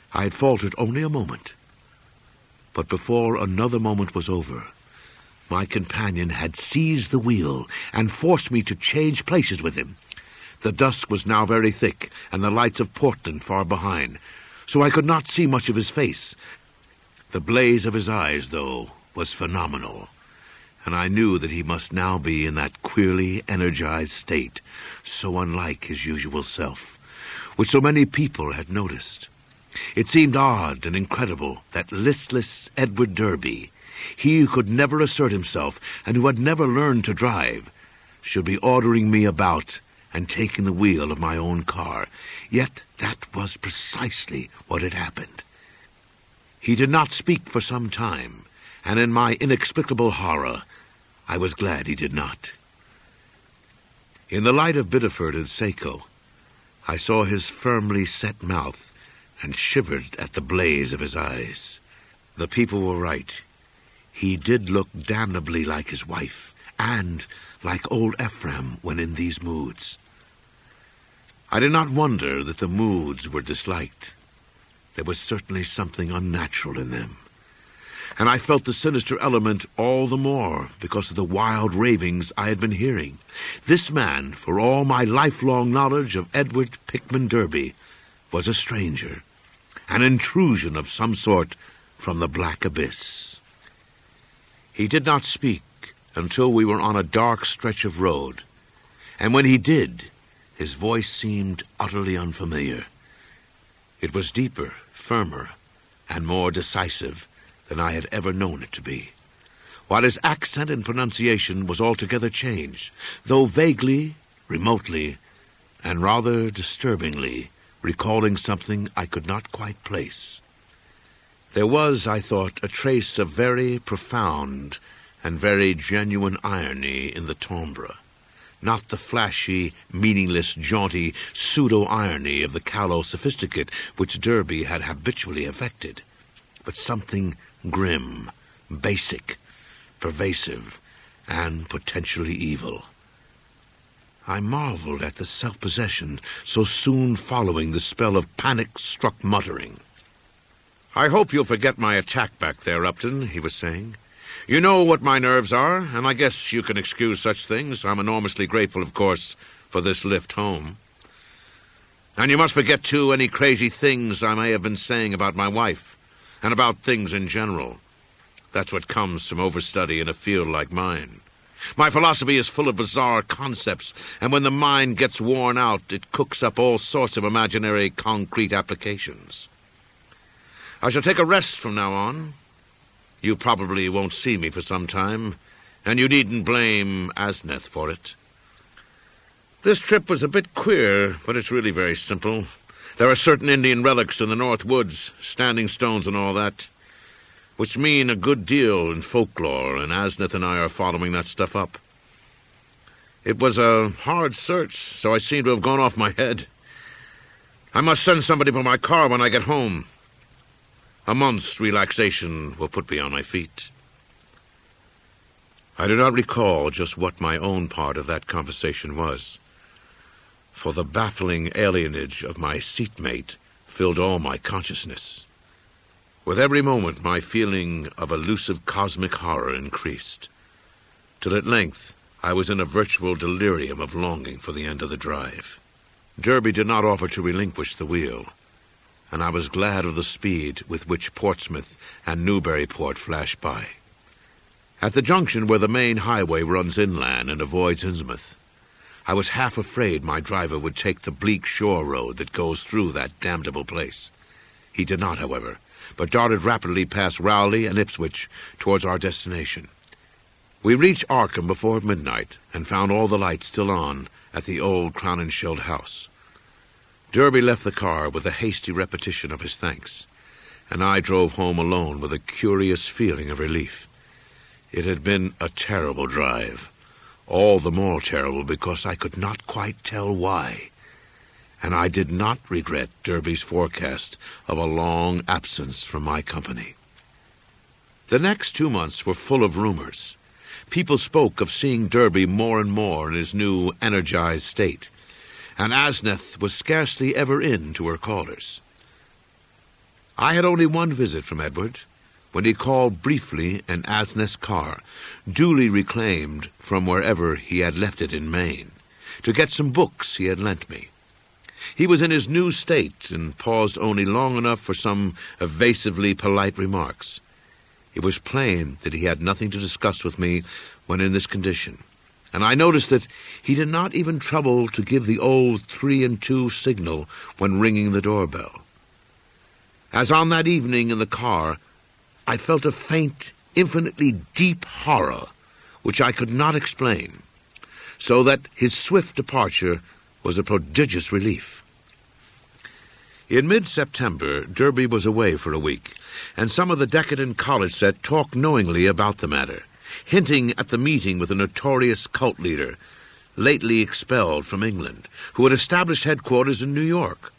I had faltered only a moment. But before another moment was over, my companion had seized the wheel and forced me to change places with him. The dusk was now very thick, and the lights of Portland far behind, so I could not see much of his face. The blaze of his eyes, though, was phenomenal, and I knew that he must now be in that queerly energized state, so unlike his usual self, which so many people had noticed. It seemed odd and incredible that listless Edward Derby, he who could never assert himself and who had never learned to drive, should be ordering me about and taking the wheel of my own car. Yet that was precisely what had happened. He did not speak for some time, and in my inexplicable horror, I was glad he did not. In the light of Biddeford and Saco, I saw his firmly set mouth and shivered at the blaze of his eyes. The people were right. He did look damnably like his wife, and like old Ephraim when in these moods. I did not wonder that the moods were disliked. There was certainly something unnatural in them, and I felt the sinister element all the more because of the wild ravings I had been hearing. This man, for all my lifelong knowledge of Edward Pickman Derby, was a stranger, an intrusion of some sort from the black abyss. He did not speak until we were on a dark stretch of road, and when he did, his voice seemed utterly unfamiliar. It was deeper, firmer, and more decisive than I had ever known it to be, while his accent and pronunciation was altogether changed, though vaguely, remotely, and rather disturbingly recalling something I could not quite place. There was, I thought, a trace of very profound and very genuine irony in the timbre, not the flashy, meaningless, jaunty pseudo-irony of the callow sophisticate which Derby had habitually affected, but something grim, basic, pervasive, and potentially evil. I marveled at the self-possession so soon following the spell of panic-struck muttering. "I hope you'll forget my attack back there, Upton," he was saying. "You know what my nerves are, and I guess you can excuse such things. I'm enormously grateful, of course, for this lift home. And you must forget, too, any crazy things I may have been saying about my wife, and about things in general. That's what comes from overstudy in a field like mine. My philosophy is full of bizarre concepts, and when the mind gets worn out, it cooks up all sorts of imaginary, concrete applications. I shall take a rest from now on. You probably won't see me for some time, and you needn't blame Asneth for it. This trip was a bit queer, but it's really very simple. There are certain Indian relics in the North Woods, standing stones and all that, which mean a good deal in folklore, and Asneth and I are following that stuff up. It was a hard search, so I seem to have gone off my head. I must send somebody for my car when I get home. A month's relaxation will put me on my feet." I do not recall just what my own part of that conversation was, for the baffling alienage of my seatmate filled all my consciousness. With every moment, my feeling of elusive cosmic horror increased, till at length I was in a virtual delirium of longing for the end of the drive. Derby did not offer to relinquish the wheel, and I was glad of the speed with which Portsmouth and Newburyport flashed by. At the junction where the main highway runs inland and avoids Innsmouth, I was half afraid my driver would take the bleak shore road that goes through that damnable place. He did not, however, but darted rapidly past Rowley and Ipswich towards our destination. We reached Arkham before midnight and found all the lights still on at the old Crowninshield house. Derby left the car with a hasty repetition of his thanks, and I drove home alone with a curious feeling of relief. It had been a terrible drive, all the more terrible because I could not quite tell why, and I did not regret Derby's forecast of a long absence from my company. The next 2 months were full of rumors. People spoke of seeing Derby more and more in his new, energized state, and Asneth was scarcely ever in to her callers. I had only one visit from Edward, when he called briefly in Asneth's car, duly reclaimed from wherever he had left it in Maine, to get some books he had lent me. He was in his new state and paused only long enough for some evasively polite remarks. It was plain that he had nothing to discuss with me when in this condition, and I noticed that he did not even trouble to give the old 3 and 2 signal when ringing the doorbell. As on that evening in the car, I felt a faint, infinitely deep horror, which I could not explain, so that his swift departure was a prodigious relief. In mid-September, Derby was away for a week, and some of the decadent college set talked knowingly about the matter, hinting at the meeting with a notorious cult leader, lately expelled from England, who had established headquarters in New York.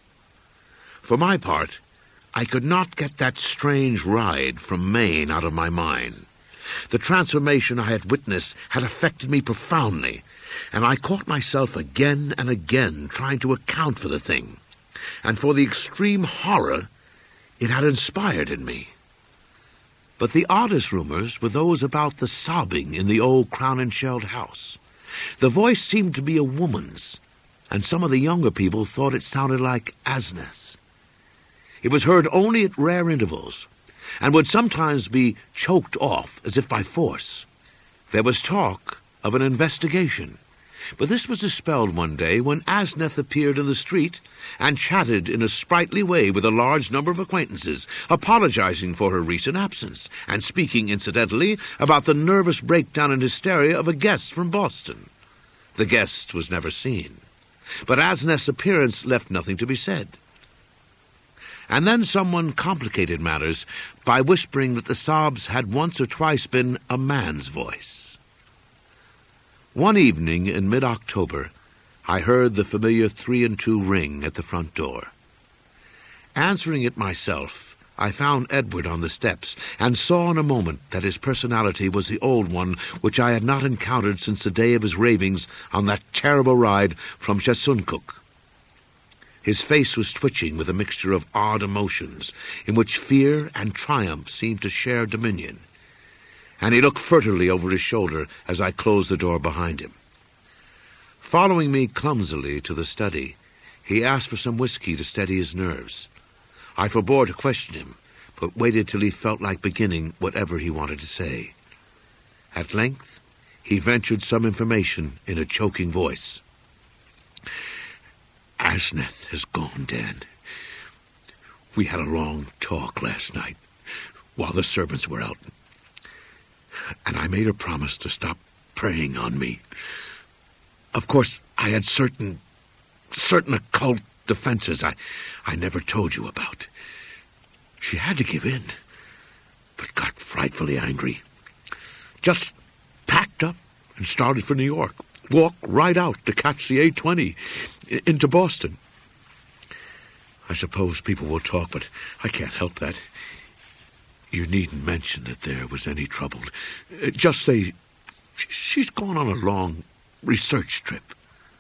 For my part, I could not get that strange ride from Maine out of my mind. The transformation I had witnessed had affected me profoundly, and I caught myself again and again trying to account for the thing, and for the extreme horror it had inspired in me. But the oddest rumors were those about the sobbing in the old Crown and Shelled house. The voice seemed to be a woman's, and some of the younger people thought it sounded like Asneth's. It was heard only at rare intervals, and would sometimes be choked off as if by force. There was talk of an investigation, but this was dispelled one day when Asneth appeared in the street and chatted in a sprightly way with a large number of acquaintances, apologizing for her recent absence, and speaking incidentally about the nervous breakdown and hysteria of a guest from Boston. The guest was never seen, but Asneth's appearance left nothing to be said. And then someone complicated matters by whispering that the sobs had once or twice been a man's voice. One evening in mid-October, I heard the familiar 3 and 2 ring at the front door. Answering it myself, I found Edward on the steps, and saw in a moment that his personality was the old one which I had not encountered since the day of his ravings on that terrible ride from Chesuncook. His face was twitching with a mixture of odd emotions, in which fear and triumph seemed to share dominion, and he looked furtively over his shoulder as I closed the door behind him. Following me clumsily to the study, he asked for some whiskey to steady his nerves. I forbore to question him, but waited till he felt like beginning whatever he wanted to say. At length, he ventured some information in a choking voice. Asneth has gone, Dan. We had a long talk last night while the servants were out, and I made her promise to stop preying on me. Of course, I had certain occult defenses I never told you about. She had to give in, but got frightfully angry. Just packed up and started for New York. Walked right out to catch the 8:20 into Boston. I suppose people will talk, but I can't help that. You needn't mention that there was any trouble. Just say she's gone on a long research trip.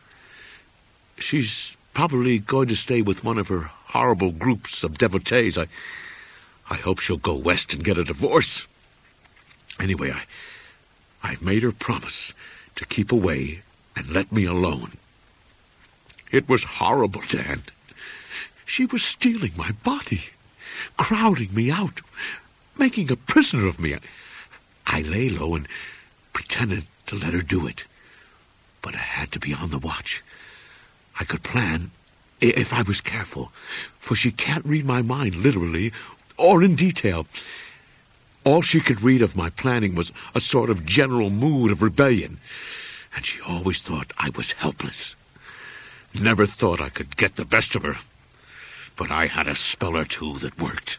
She's probably going to stay with one of her horrible groups of devotees. I hope she'll go west and get a divorce. Anyway, I've made her promise to keep away and let me alone. It was horrible, Dan. She was stealing my body, crowding me out, making a prisoner of me. I lay low and pretended to let her do it, but I had to be on the watch. I could plan if I was careful, for she can't read my mind literally or in detail. All she could read of my planning was a sort of general mood of rebellion, and she always thought I was helpless. Never thought I could get the best of her, but I had a spell or two that worked.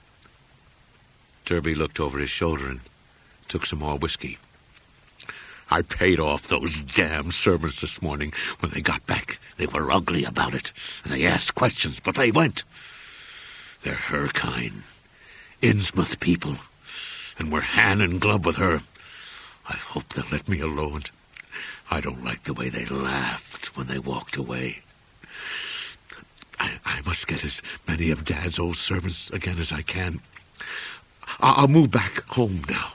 Derby looked over his shoulder and took some more whiskey. I paid off those damn servants this morning. When they got back, they were ugly about it, and they asked questions, but they went. They're her kind, Innsmouth people, and we're hand in glove with her. I hope they'll let me alone. I don't like the way they laughed when they walked away. I must get as many of Dad's old servants again as I can. I'll move back home now.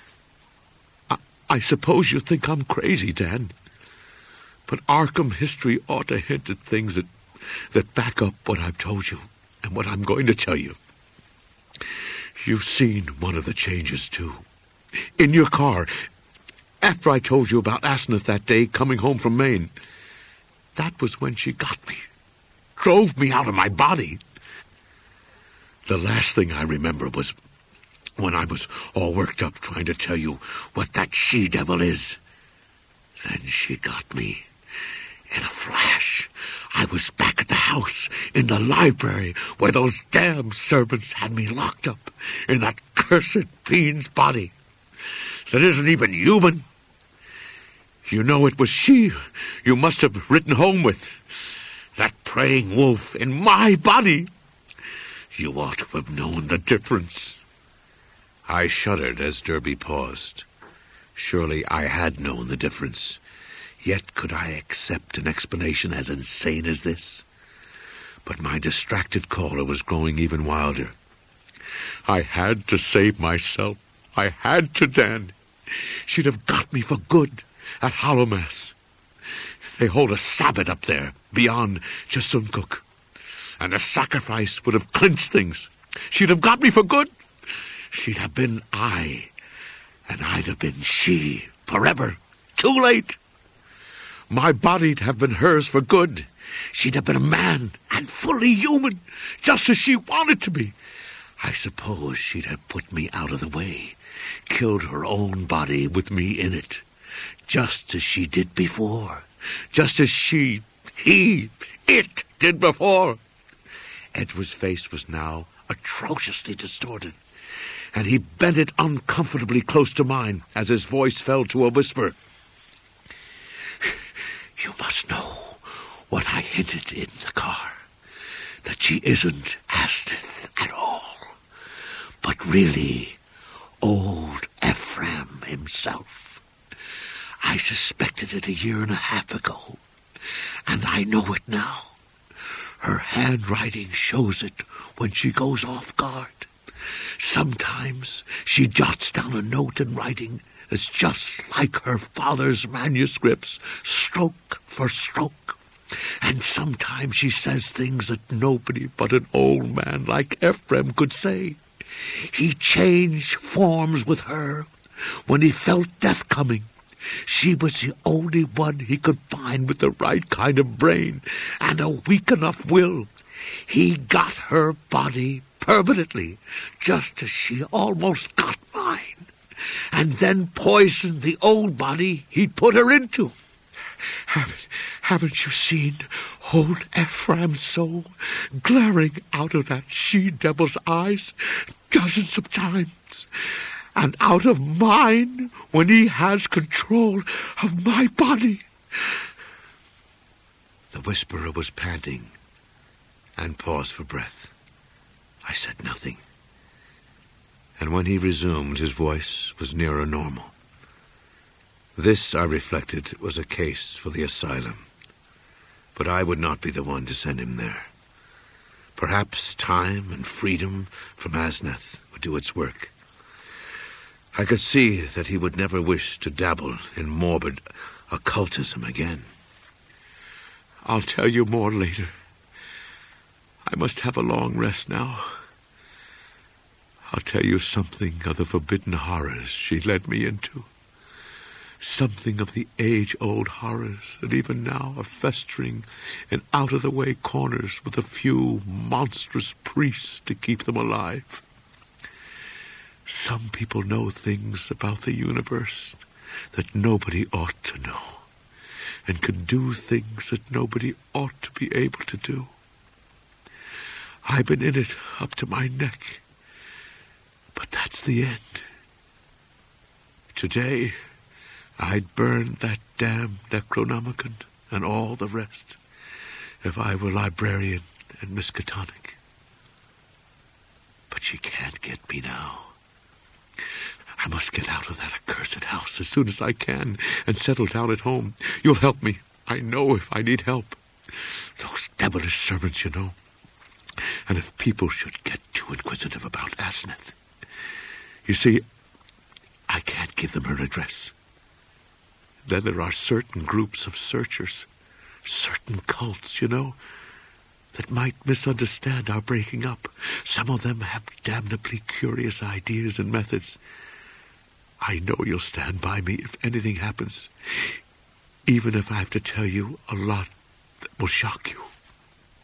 I suppose you think I'm crazy, Dan. But Arkham history ought to hint at things that back up what I've told you and what I'm going to tell you. You've seen one of the changes, too. In your car, after I told you about Asenath that day coming home from Maine. That was when she got me. Drove me out of my body. The last thing I remember was when I was all worked up trying to tell you what that she-devil is. Then she got me. In a flash, I was back at the house, in the library, where those damn servants had me locked up, in that cursed fiend's body that isn't even human. You know it was she you must have ridden home with, that praying wolf in my body. You ought to have known the difference. I shuddered as Derby paused. Surely I had known the difference. Yet could I accept an explanation as insane as this? But my distracted caller was growing even wilder. I had to save myself. I had to, Dan. She'd have got me for good at Hallowmass. They hold a Sabbath up there, beyond Chesuncook. And the sacrifice would have clinched things. She'd have got me for good. She'd have been I, and I'd have been she, forever. Too late. My body'd have been hers for good. She'd have been a man, and fully human, just as she wanted to be. I suppose she'd have put me out of the way, killed her own body with me in it, just as she did before, just as it did before. Edward's face was now atrociously distorted, and he bent it uncomfortably close to mine as his voice fell to a whisper. You must know what I hinted in the car, that she isn't Asenath at all, but really old Ephraim himself. I suspected it 1.5 years ago, and I know it now. Her handwriting shows it when she goes off guard. Sometimes she jots down a note in writing that's just like her father's manuscripts, stroke for stroke. And sometimes she says things that nobody but an old man like Ephraim could say. He changed forms with her when he felt death coming. She was the only one he could find with the right kind of brain and a weak enough will. He got her body permanently, just as she almost got mine, and then poisoned the old body he'd put her into. Haven't you seen old Ephraim's soul glaring out of that she-devil's eyes dozens of times, and out of mine when he has control of my body? The whisperer was panting and paused for breath. I said nothing, and when he resumed, his voice was nearer normal. This, I reflected, was a case for the asylum, but I would not be the one to send him there. Perhaps time and freedom from Asenath would do its work. I could see that he would never wish to dabble in morbid occultism again. I'll tell you more later. I must have a long rest now. I'll tell you something of the forbidden horrors she led me into. Something of the age-old horrors that even now are festering in out-of-the-way corners with a few monstrous priests to keep them alive. Some people know things about the universe that nobody ought to know, and can do things that nobody ought to be able to do. I've been in it up to my neck, but that's the end. Today, I'd burn that damn Necronomicon and all the rest if I were librarian and Miskatonic. But she can't get me now. I must get out of that accursed house as soon as I can and settle down at home. You'll help me. I know if I need help. Those devilish servants, you know. And if people should get too inquisitive about Asneth, you see, I can't give them her address. Then there are certain groups of searchers, certain cults, that might misunderstand our breaking up. Some of them have damnably curious ideas and methods. I know you'll stand by me if anything happens, even if I have to tell you a lot that will shock you.